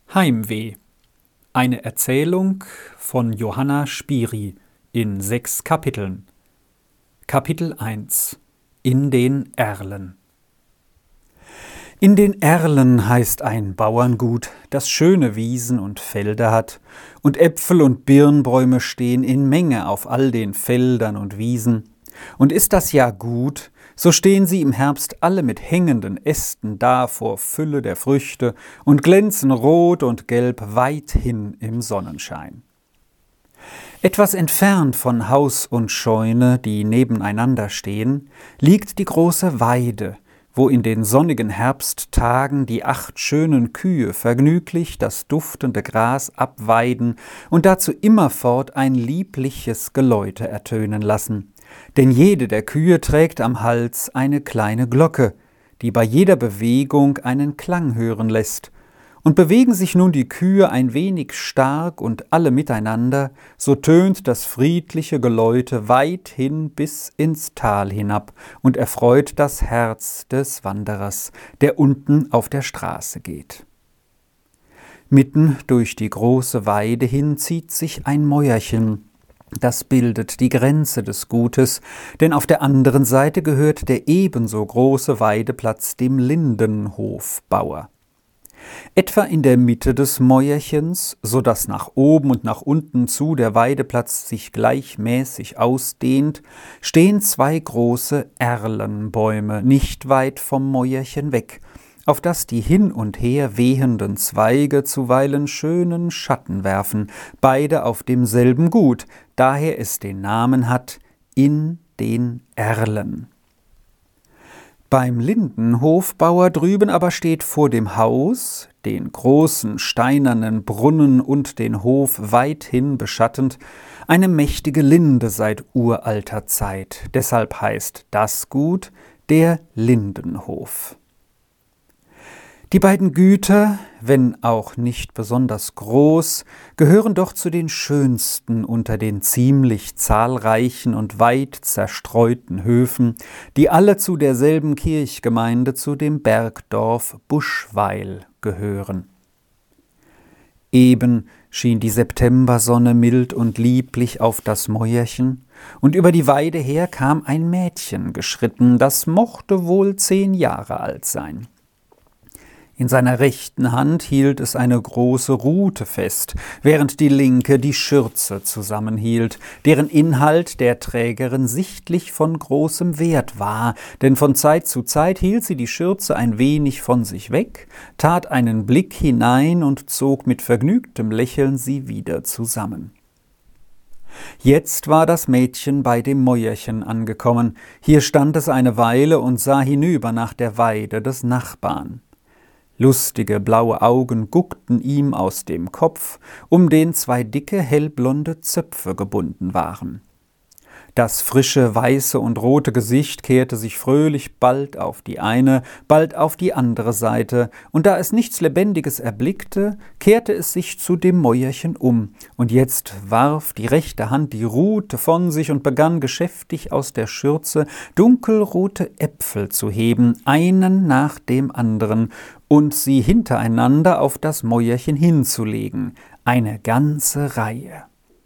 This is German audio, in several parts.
Heimweh. Eine Erzählung von Johanna Spiri in 6 Kapiteln. Kapitel 1: In den Erlen. In den Erlen heißt ein Bauerngut, das schöne Wiesen und Felder hat, und Äpfel- und Birnbäume stehen in Menge auf all den Feldern und Wiesen. Und ist das Jahr gut, so stehen sie im Herbst alle mit hängenden Ästen da vor Fülle der Früchte und glänzen rot und gelb weithin im Sonnenschein. Etwas entfernt von Haus und Scheune, die nebeneinander stehen, liegt die große Weide, wo in den sonnigen Herbsttagen die 8 schönen Kühe vergnüglich das duftende Gras abweiden und dazu immerfort ein liebliches Geläute ertönen lassen. Denn jede der Kühe trägt am Hals eine kleine Glocke, die bei jeder Bewegung einen Klang hören lässt. Und bewegen sich nun die Kühe ein wenig stark und alle miteinander, so tönt das friedliche Geläute weithin bis ins Tal hinab und erfreut das Herz des Wanderers, der unten auf der Straße geht. Mitten durch die große Weide hin zieht sich ein Mäuerchen. Das bildet die Grenze des Gutes, denn auf der anderen Seite gehört der ebenso große Weideplatz dem Lindenhofbauer. Etwa in der Mitte des Mäuerchens, so dass nach oben und nach unten zu der Weideplatz sich gleichmäßig ausdehnt, stehen 2 große Erlenbäume nicht weit vom Mäuerchen weg, auf das die hin und her wehenden Zweige zuweilen schönen Schatten werfen, beide auf demselben Gut, daher es den Namen hat, in den Erlen. Beim Lindenhofbauer drüben aber steht vor dem Haus, den großen steinernen Brunnen und den Hof weithin beschattend, eine mächtige Linde seit uralter Zeit. Deshalb heißt das Gut der Lindenhof. Die beiden Güter, wenn auch nicht besonders groß, gehören doch zu den schönsten unter den ziemlich zahlreichen und weit zerstreuten Höfen, die alle zu derselben Kirchgemeinde, zu dem Bergdorf Buschweil gehören. Eben schien die Septembersonne mild und lieblich auf das Mäuerchen, und über die Weide her kam ein Mädchen geschritten, das mochte wohl 10 Jahre alt sein. In seiner rechten Hand hielt es eine große Rute fest, während die linke die Schürze zusammenhielt, deren Inhalt der Trägerin sichtlich von großem Wert war, denn von Zeit zu Zeit hielt sie die Schürze ein wenig von sich weg, tat einen Blick hinein und zog mit vergnügtem Lächeln sie wieder zusammen. Jetzt war das Mädchen bei dem Mäuerchen angekommen. Hier stand es eine Weile und sah hinüber nach der Weide des Nachbarn. Lustige blaue Augen guckten ihm aus dem Kopf, um den 2 dicke, hellblonde Zöpfe gebunden waren. Das frische, weiße und rote Gesicht kehrte sich fröhlich bald auf die eine, bald auf die andere Seite, und da es nichts Lebendiges erblickte, kehrte es sich zu dem Mäuerchen um, und jetzt warf die rechte Hand die Rute von sich und begann geschäftig aus der Schürze dunkelrote Äpfel zu heben, einen nach dem anderen, und sie hintereinander auf das Mäuerchen hinzulegen, eine ganze Reihe.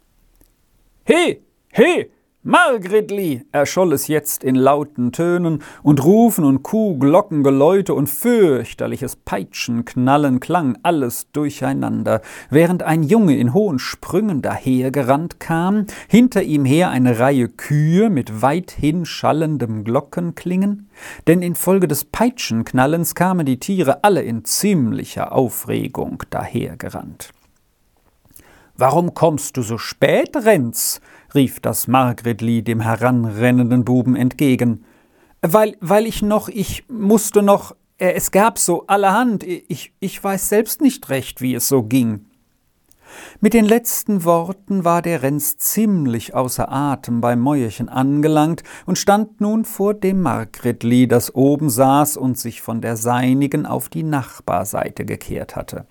»He, he! Margretli«, erscholl es jetzt in lauten Tönen, und Rufen und Kuhglockengeläute und fürchterliches Peitschenknallen klang alles durcheinander, während ein Junge in hohen Sprüngen dahergerannt kam, hinter ihm her eine Reihe Kühe mit weithin schallendem Glockenklingen, denn infolge des Peitschenknallens kamen die Tiere alle in ziemlicher Aufregung dahergerannt. »Warum kommst du so spät, Renz?« rief das Margretli dem heranrennenden Buben entgegen. »Weil ich musste noch, es gab so allerhand, ich weiß selbst nicht recht, wie es so ging.« Mit den letzten Worten war der Renz ziemlich außer Atem beim Mäuerchen angelangt und stand nun vor dem Margretli, das oben saß und sich von der seinigen auf die Nachbarseite gekehrt hatte.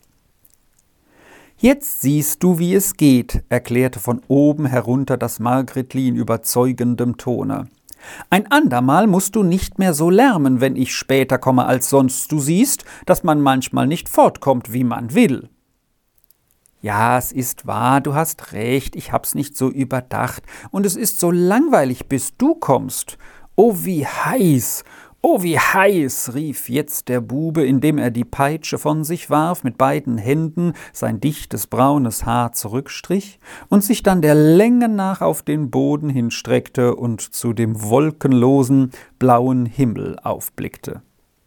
»Jetzt siehst du, wie es geht«, erklärte von oben herunter das Margretli in überzeugendem Tone. »Ein andermal musst du nicht mehr so lärmen, wenn ich später komme als sonst. Du siehst, dass man manchmal nicht fortkommt, wie man will.« »Ja, es ist wahr, du hast recht, ich hab's nicht so überdacht, und es ist so langweilig, bis du kommst. Oh, wie heiß! »Oh, wie heiß«, rief jetzt der Bube, indem er die Peitsche von sich warf, mit beiden Händen sein dichtes braunes Haar zurückstrich und sich dann der Länge nach auf den Boden hinstreckte und zu dem wolkenlosen, blauen Himmel aufblickte.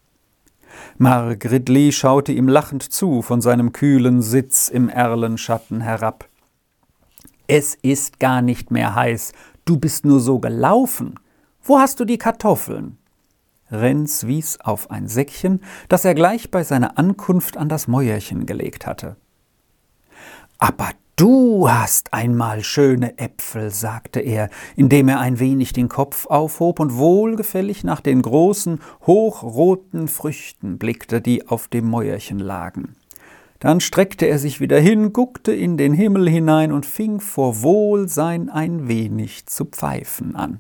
Mark Ridley schaute ihm lachend zu von seinem kühlen Sitz im Erlenschatten herab. »Es ist gar nicht mehr heiß, du bist nur so gelaufen. Wo hast du die Kartoffeln?« Renz wies auf ein Säckchen, das er gleich bei seiner Ankunft an das Mäuerchen gelegt hatte. »Aber du hast einmal schöne Äpfel«, sagte er, indem er ein wenig den Kopf aufhob und wohlgefällig nach den großen, hochroten Früchten blickte, die auf dem Mäuerchen lagen. Dann streckte er sich wieder hin, guckte in den Himmel hinein und fing vor Wohlsein ein wenig zu pfeifen an.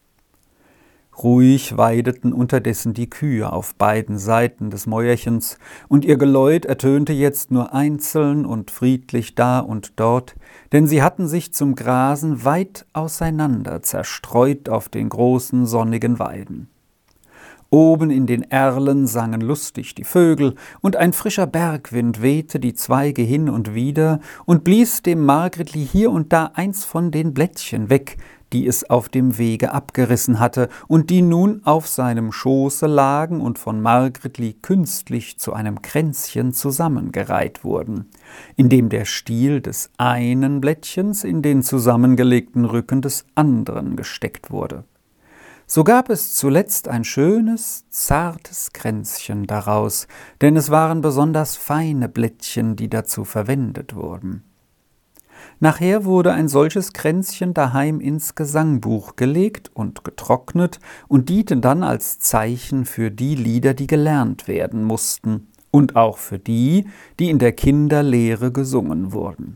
Ruhig weideten unterdessen die Kühe auf beiden Seiten des Mäuerchens, und ihr Geläut ertönte jetzt nur einzeln und friedlich da und dort, denn sie hatten sich zum Grasen weit auseinander zerstreut auf den großen sonnigen Weiden. Oben in den Erlen sangen lustig die Vögel, und ein frischer Bergwind wehte die Zweige hin und wider und blies dem Margretli hier und da eins von den Blättchen weg, die es auf dem Wege abgerissen hatte und die nun auf seinem Schoße lagen und von Margretli künstlich zu einem Kränzchen zusammengereiht wurden, indem der Stiel des einen Blättchens in den zusammengelegten Rücken des anderen gesteckt wurde. So gab es zuletzt ein schönes, zartes Kränzchen daraus, denn es waren besonders feine Blättchen, die dazu verwendet wurden. Nachher wurde ein solches Kränzchen daheim ins Gesangbuch gelegt und getrocknet und diente dann als Zeichen für die Lieder, die gelernt werden mussten, und auch für die, die in der Kinderlehre gesungen wurden.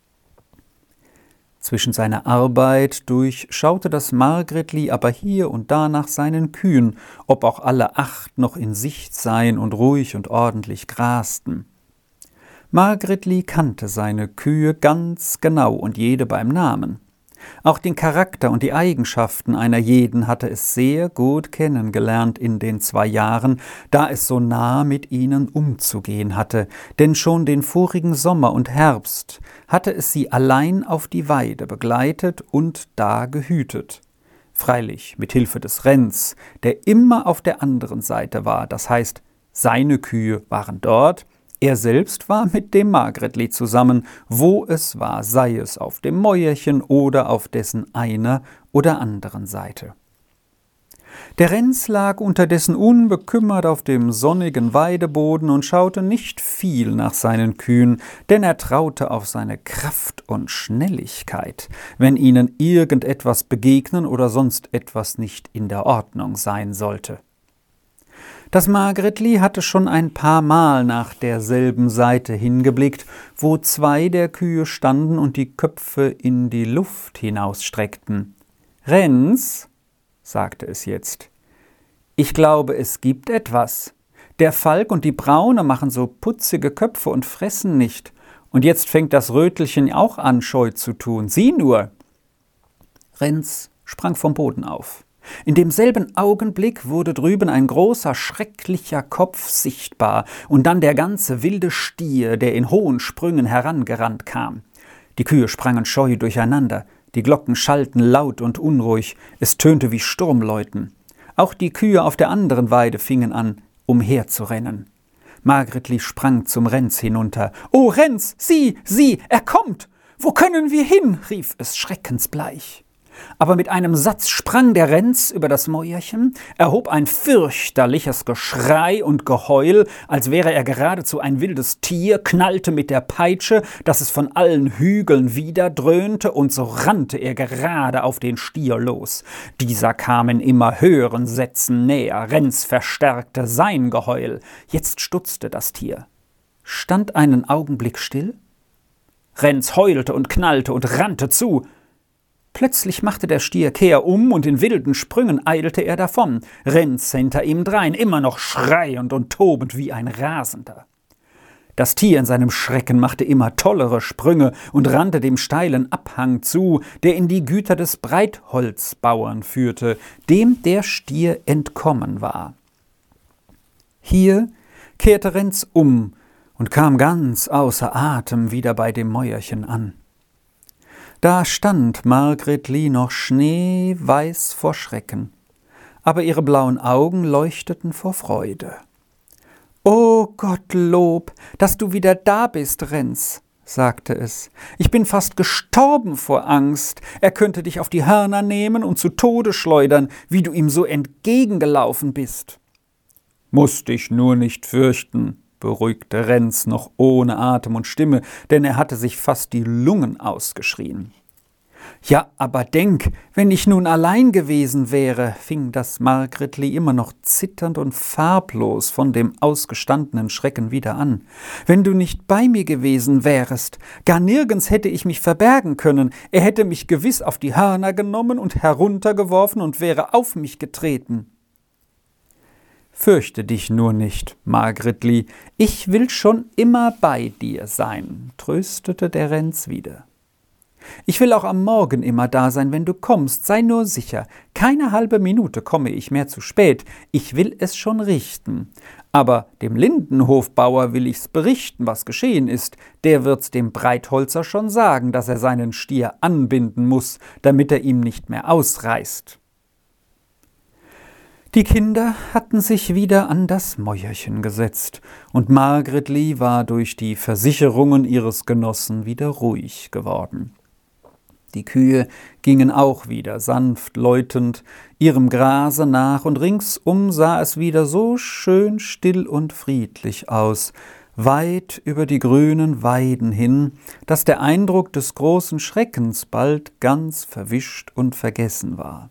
Zwischen seiner Arbeit durch schaute das Margretli aber hier und da nach seinen Kühen, ob auch alle 8 noch in Sicht seien und ruhig und ordentlich grasten. Margretli kannte seine Kühe ganz genau und jede beim Namen. Auch den Charakter und die Eigenschaften einer jeden hatte es sehr gut kennengelernt in den 2 Jahren, da es so nah mit ihnen umzugehen hatte, denn schon den vorigen Sommer und Herbst hatte es sie allein auf die Weide begleitet und da gehütet. Freilich mit Hilfe des Renz, der immer auf der anderen Seite war, das heißt, seine Kühe waren dort, er selbst war mit dem Margretli zusammen, wo es war, sei es auf dem Mäuerchen oder auf dessen einer oder anderen Seite. Der Renz lag unterdessen unbekümmert auf dem sonnigen Weideboden und schaute nicht viel nach seinen Kühen, denn er traute auf seine Kraft und Schnelligkeit, wenn ihnen irgendetwas begegnen oder sonst etwas nicht in der Ordnung sein sollte. Das Margretli hatte schon ein paar Mal nach derselben Seite hingeblickt, wo 2 der Kühe standen und die Köpfe in die Luft hinausstreckten. »Renz«, sagte es jetzt, »ich glaube, es gibt etwas. Der Falk und die Braune machen so putzige Köpfe und fressen nicht. Und jetzt fängt das Rötelchen auch an, scheu zu tun. Sieh nur!« Renz sprang vom Boden auf. In demselben Augenblick wurde drüben ein großer, schrecklicher Kopf sichtbar und dann der ganze wilde Stier, der in hohen Sprüngen herangerannt kam. Die Kühe sprangen scheu durcheinander, die Glocken schallten laut und unruhig, es tönte wie Sturmläuten. Auch die Kühe auf der anderen Weide fingen an, umherzurennen. Margretli sprang zum Renz hinunter. »Oh, Renz, sieh, er kommt! Wo können wir hin?« rief es schreckensbleich. Aber mit einem Satz sprang der Renz über das Mäuerchen, erhob ein fürchterliches Geschrei und Geheul, als wäre er geradezu ein wildes Tier, knallte mit der Peitsche, dass es von allen Hügeln widerdröhnte, und so rannte er gerade auf den Stier los. Dieser kam in immer höheren Sätzen näher, Renz verstärkte sein Geheul. Jetzt stutzte das Tier, stand einen Augenblick still. Renz heulte und knallte und rannte zu. Plötzlich machte der Stier kehrum und in wilden Sprüngen eilte er davon, Renz hinter ihm drein, immer noch schreiend und tobend wie ein Rasender. Das Tier in seinem Schrecken machte immer tollere Sprünge und rannte dem steilen Abhang zu, der in die Güter des Breitholzbauern führte, dem der Stier entkommen war. Hier kehrte Renz um und kam ganz außer Atem wieder bei dem Mäuerchen an. Da stand Margretli noch schneeweiß vor Schrecken, aber ihre blauen Augen leuchteten vor Freude. »O Gottlob, dass du wieder da bist, Renz«, sagte es. »Ich bin fast gestorben vor Angst. Er könnte dich auf die Hörner nehmen und zu Tode schleudern, wie du ihm so entgegengelaufen bist.« »Muß dich nur nicht fürchten«, beruhigte Renz noch ohne Atem und Stimme, denn er hatte sich fast die Lungen ausgeschrien. »Ja, aber denk, wenn ich nun allein gewesen wäre«, fing das Margretli immer noch zitternd und farblos von dem ausgestandenen Schrecken wieder an. »Wenn du nicht bei mir gewesen wärest, gar nirgends hätte ich mich verbergen können. Er hätte mich gewiss auf die Hörner genommen und heruntergeworfen und wäre auf mich getreten.« »Fürchte dich nur nicht, Margretli, ich will schon immer bei dir sein«, tröstete der Renz wieder. »Ich will auch am Morgen immer da sein, wenn du kommst, sei nur sicher. Keine halbe Minute komme ich mehr zu spät, ich will es schon richten. Aber dem Lindenhofbauer will ich's berichten, was geschehen ist. Der wird's dem Breitholzer schon sagen, dass er seinen Stier anbinden muß, damit er ihm nicht mehr ausreißt.« Die Kinder hatten sich wieder an das Mäuerchen gesetzt, und Margretli war durch die Versicherungen ihres Genossen wieder ruhig geworden. Die Kühe gingen auch wieder sanft läutend ihrem Grase nach, und ringsum sah es wieder so schön still und friedlich aus, weit über die grünen Weiden hin, dass der Eindruck des großen Schreckens bald ganz verwischt und vergessen war.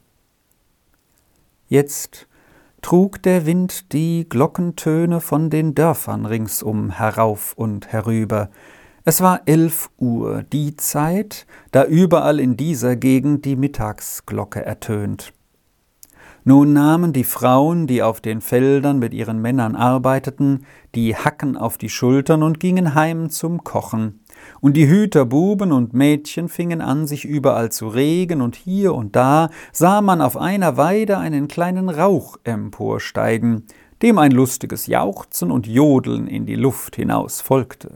Jetzt trug der Wind die Glockentöne von den Dörfern ringsum herauf und herüber. Es war 11 Uhr, die Zeit, da überall in dieser Gegend die Mittagsglocke ertönt. Nun nahmen die Frauen, die auf den Feldern mit ihren Männern arbeiteten, die Hacken auf die Schultern und gingen heim zum Kochen. Und die Hüterbuben und Mädchen fingen an, sich überall zu regen, und hier und da sah man auf einer Weide einen kleinen Rauch emporsteigen, dem ein lustiges Jauchzen und Jodeln in die Luft hinaus folgte.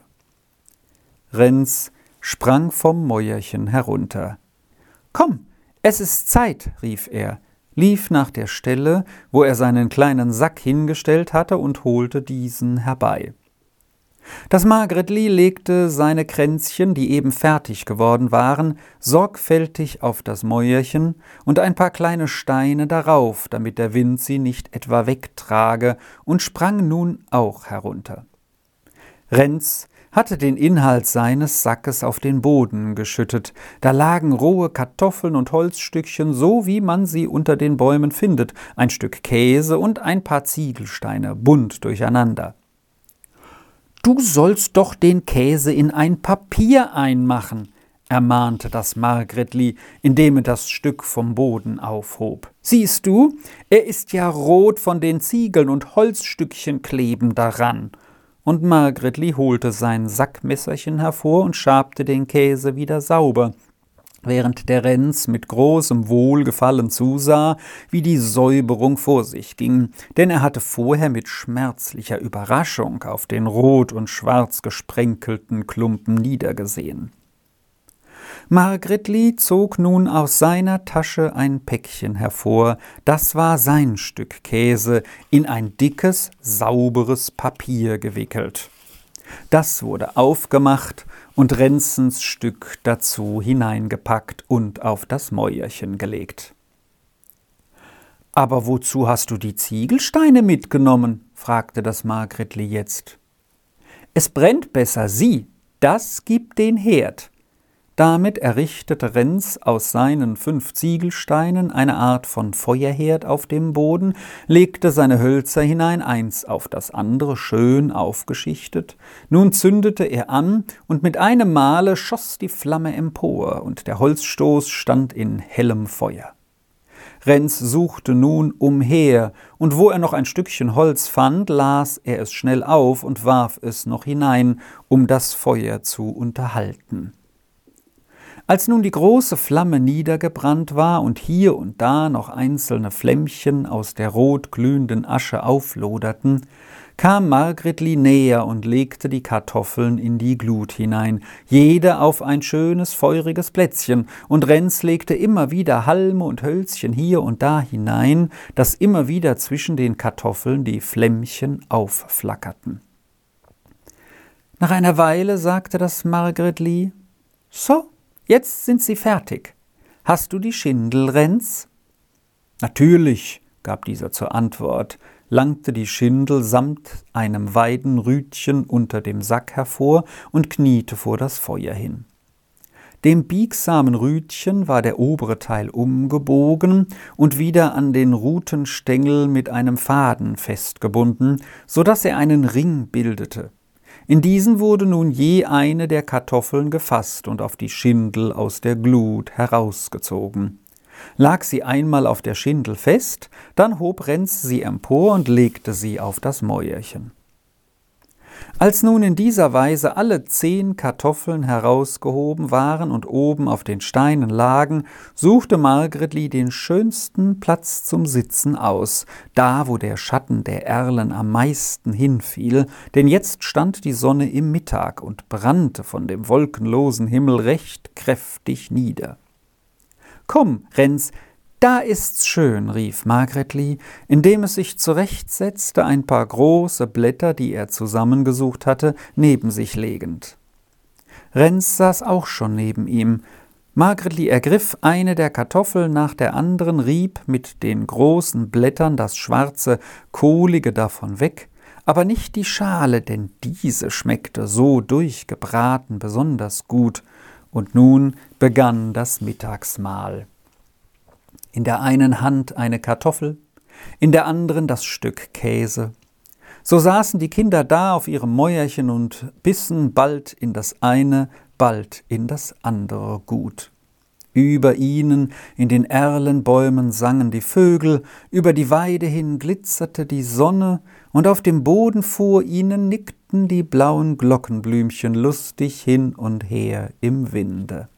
Renz sprang vom Mäuerchen herunter. »Komm, es ist Zeit«, rief er, lief nach der Stelle, wo er seinen kleinen Sack hingestellt hatte, und holte diesen herbei. Das Margretli legte seine Kränzchen, die eben fertig geworden waren, sorgfältig auf das Mäuerchen und ein paar kleine Steine darauf, damit der Wind sie nicht etwa wegtrage, und sprang nun auch herunter. Renz hatte den Inhalt seines Sackes auf den Boden geschüttet. Da lagen rohe Kartoffeln und Holzstückchen, so wie man sie unter den Bäumen findet, ein Stück Käse und ein paar Ziegelsteine, bunt durcheinander. »Du sollst doch den Käse in ein Papier einmachen«, ermahnte das Margretli, indem er das Stück vom Boden aufhob. »Siehst du, er ist ja rot von den Ziegeln und Holzstückchen kleben daran.« Und Margretli holte sein Sackmesserchen hervor und schabte den Käse wieder sauber, während der Renz mit großem Wohlgefallen zusah, wie die Säuberung vor sich ging, denn er hatte vorher mit schmerzlicher Überraschung auf den rot und schwarz gesprenkelten Klumpen niedergesehen. Margretli zog nun aus seiner Tasche ein Päckchen hervor, das war sein Stück Käse, in ein dickes, sauberes Papier gewickelt. Das wurde aufgemacht und Renzens Stück dazu hineingepackt und auf das Mäuerchen gelegt. »Aber wozu hast du die Ziegelsteine mitgenommen?« fragte das Margretli jetzt. »Es brennt besser, sieh, das gibt den Herd.« Damit errichtete Renz aus seinen 5 Ziegelsteinen eine Art von Feuerherd auf dem Boden, legte seine Hölzer hinein, eins auf das andere schön aufgeschichtet. Nun zündete er an, und mit einem Male schoss die Flamme empor, und der Holzstoß stand in hellem Feuer. Renz suchte nun umher, und wo er noch ein Stückchen Holz fand, las er es schnell auf und warf es noch hinein, um das Feuer zu unterhalten. Als nun die große Flamme niedergebrannt war und hier und da noch einzelne Flämmchen aus der rot glühenden Asche aufloderten, kam Margretli näher und legte die Kartoffeln in die Glut hinein, jede auf ein schönes, feuriges Plätzchen, und Renz legte immer wieder Halme und Hölzchen hier und da hinein, dass immer wieder zwischen den Kartoffeln die Flämmchen aufflackerten. Nach einer Weile sagte das Margretli: »So, jetzt sind sie fertig. Hast du die Schindel, Renz?« »Natürlich«, gab dieser zur Antwort, langte die Schindel samt einem Weidenrütchen unter dem Sack hervor und kniete vor das Feuer hin. Dem biegsamen Rütchen war der obere Teil umgebogen und wieder an den Rutenstängel mit einem Faden festgebunden, so daß er einen Ring bildete. In diesen wurde nun je eine der Kartoffeln gefasst und auf die Schindel aus der Glut herausgezogen. Lag sie einmal auf der Schindel fest, dann hob Renz sie empor und legte sie auf das Mäuerchen. Als nun in dieser Weise alle 10 Kartoffeln herausgehoben waren und oben auf den Steinen lagen, suchte Margretli den schönsten Platz zum Sitzen aus, da wo der Schatten der Erlen am meisten hinfiel, denn jetzt stand die Sonne im Mittag und brannte von dem wolkenlosen Himmel recht kräftig nieder. »Komm, Renz, da ist's schön«, rief Margretli, indem es sich zurechtsetzte, ein paar große Blätter, die er zusammengesucht hatte, neben sich legend. Renz saß auch schon neben ihm. Margretli ergriff eine der Kartoffeln nach der anderen, rieb mit den großen Blättern das schwarze, kohlige davon weg, aber nicht die Schale, denn diese schmeckte so durchgebraten besonders gut. Und nun begann das Mittagsmahl. In der einen Hand eine Kartoffel, in der anderen das Stück Käse. So saßen die Kinder da auf ihrem Mäuerchen und bissen bald in das eine, bald in das andere Gut. Über ihnen in den Erlenbäumen sangen die Vögel, über die Weide hin glitzerte die Sonne, und auf dem Boden vor ihnen nickten die blauen Glockenblümchen lustig hin und her im Winde.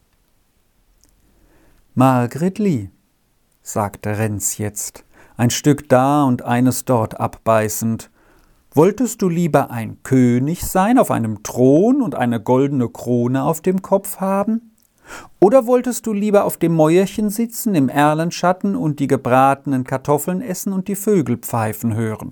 »Margretli«, sagte Renz jetzt, ein Stück da und eines dort abbeißend, »wolltest du lieber ein König sein, auf einem Thron und eine goldene Krone auf dem Kopf haben? Oder wolltest du lieber auf dem Mäuerchen sitzen, im Erlenschatten und die gebratenen Kartoffeln essen und die Vögel pfeifen hören?«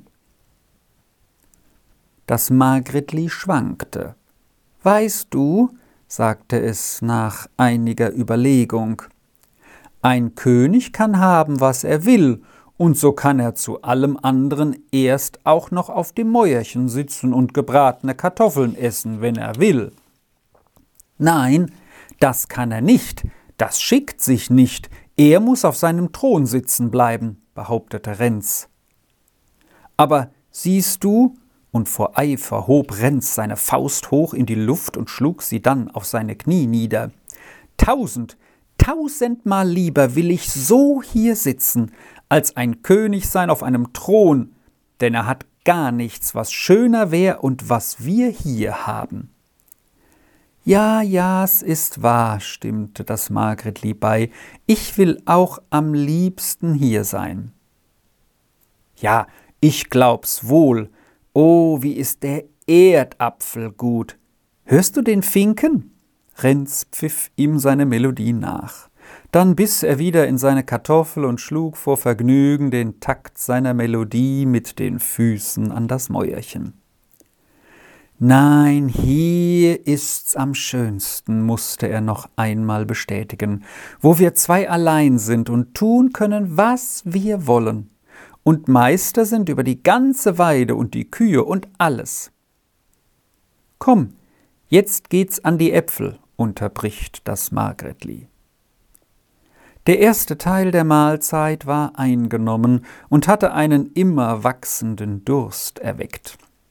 Das Margretli schwankte. »Weißt du«, sagte es nach einiger Überlegung, »ein König kann haben, was er will, und so kann er zu allem anderen erst auch noch auf dem Mäuerchen sitzen und gebratene Kartoffeln essen, wenn er will.« »Nein, das kann er nicht, das schickt sich nicht, er muss auf seinem Thron sitzen bleiben«, behauptete Renz. »Aber siehst du«, und vor Eifer hob Renz seine Faust hoch in die Luft und schlug sie dann auf seine Knie nieder, »tausendmal lieber will ich so hier sitzen, als ein König sein auf einem Thron, denn er hat gar nichts, was schöner wär und was wir hier haben.« »Ja, ja, es ist wahr«, stimmte das Margretli bei, »ich will auch am liebsten hier sein.« »Ja, ich glaub's wohl. Oh, wie ist der Erdapfel gut. Hörst du den Finken?« Renz pfiff ihm seine Melodie nach. Dann biss er wieder in seine Kartoffel und schlug vor Vergnügen den Takt seiner Melodie mit den Füßen an das Mäuerchen. »Nein, hier ist's am schönsten«, musste er noch einmal bestätigen, »wo wir 2 allein sind und tun können, was wir wollen, und Meister sind über die ganze Weide und die Kühe und alles.« »Komm, jetzt geht's an die Äpfel«, unterbricht das Margretli. Der erste Teil der Mahlzeit war eingenommen und hatte einen immer wachsenden Durst erweckt.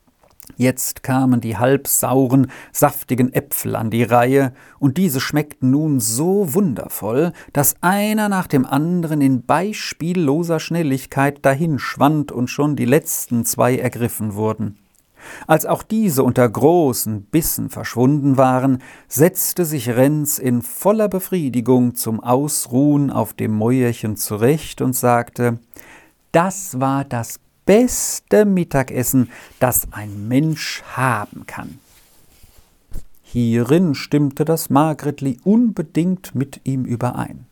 Jetzt kamen die halbsauren, saftigen Äpfel an die Reihe, und diese schmeckten nun so wundervoll, dass einer nach dem anderen in beispielloser Schnelligkeit dahinschwand und schon die letzten 2 ergriffen wurden. Als auch diese unter großen Bissen verschwunden waren, setzte sich Renz in voller Befriedigung zum Ausruhen auf dem Mäuerchen zurecht und sagte: »Das war das beste Mittagessen, das ein Mensch haben kann.« Hierin stimmte das Margretli unbedingt mit ihm überein.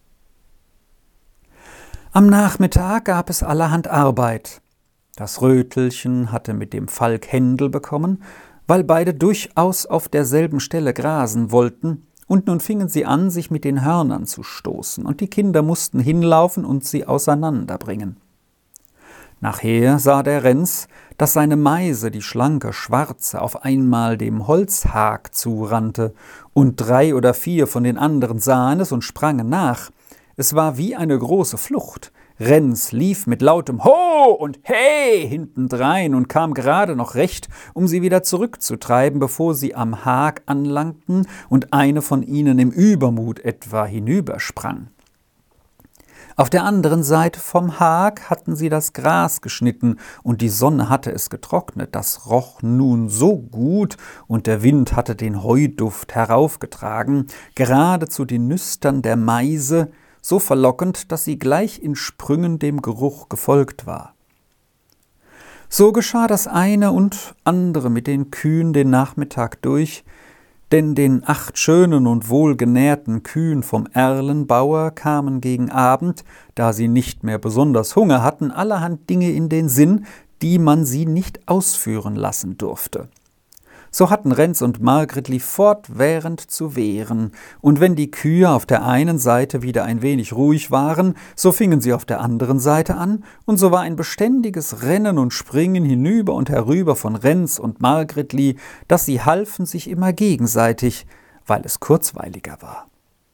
Am Nachmittag gab es allerhand Arbeit. Das Rötelchen hatte mit dem Falk Händel bekommen, weil beide durchaus auf derselben Stelle grasen wollten, und nun fingen sie an, sich mit den Hörnern zu stoßen, und die Kinder mussten hinlaufen und sie auseinanderbringen. Nachher sah der Renz, dass seine Meise, die schlanke Schwarze, auf einmal dem Holzhag zurannte, und 3 oder 4 von den anderen sahen es und sprangen nach. Es war wie eine große Flucht. Renz lief mit lautem »Ho« und »Hey« hintendrein und kam gerade noch recht, um sie wieder zurückzutreiben, bevor sie am Hag anlangten und eine von ihnen im Übermut etwa hinübersprang. Auf der anderen Seite vom Hag hatten sie das Gras geschnitten, und die Sonne hatte es getrocknet. Das roch nun so gut, und der Wind hatte den Heuduft heraufgetragen, geradezu die Nüstern der Meise, so verlockend, dass sie gleich in Sprüngen dem Geruch gefolgt war. So geschah das eine und andere mit den Kühen den Nachmittag durch, denn den 8 schönen und wohlgenährten Kühen vom Erlenbauer kamen gegen Abend, da sie nicht mehr besonders Hunger hatten, allerhand Dinge in den Sinn, die man sie nicht ausführen lassen durfte. So hatten Renz und Margretli fortwährend zu wehren, und wenn die Kühe auf der einen Seite wieder ein wenig ruhig waren, so fingen sie auf der anderen Seite an, und so war ein beständiges Rennen und Springen hinüber und herüber von Renz und Margretli, dass sie halfen sich immer gegenseitig, weil es kurzweiliger war.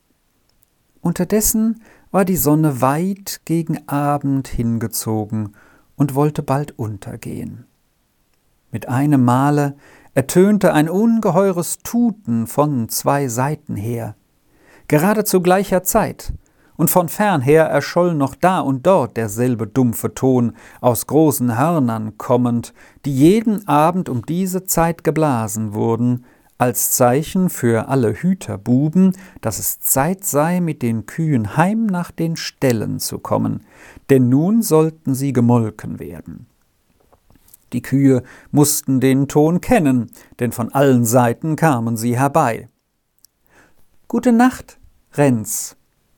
Unterdessen war die Sonne weit gegen Abend hingezogen und wollte bald untergehen. Mit einem Male ertönte ein ungeheures Tuten von 2 Seiten her, gerade zu gleicher Zeit, und von fernher erscholl noch da und dort derselbe dumpfe Ton, aus großen Hörnern kommend, die jeden Abend um diese Zeit geblasen wurden, als Zeichen für alle Hüterbuben, dass es Zeit sei, mit den Kühen heim nach den Ställen zu kommen, denn nun sollten sie gemolken werden. Die Kühe mussten den Ton kennen, denn von allen Seiten kamen sie herbei. »Gute Nacht, Renz!«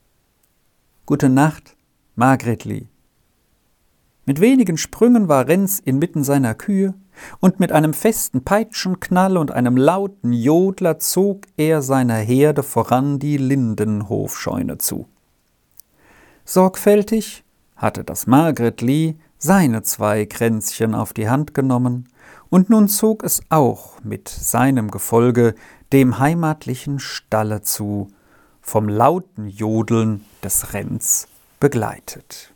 »Gute Nacht, Margretli!« Mit wenigen Sprüngen war Renz inmitten seiner Kühe, und mit einem festen Peitschenknall und einem lauten Jodler zog er seiner Herde voran die Lindenhofscheune zu. Sorgfältig hatte das Margretli seine 2 Kränzchen auf die Hand genommen, und nun zog es auch mit seinem Gefolge dem heimatlichen Stalle zu, vom lauten Jodeln des Renz begleitet.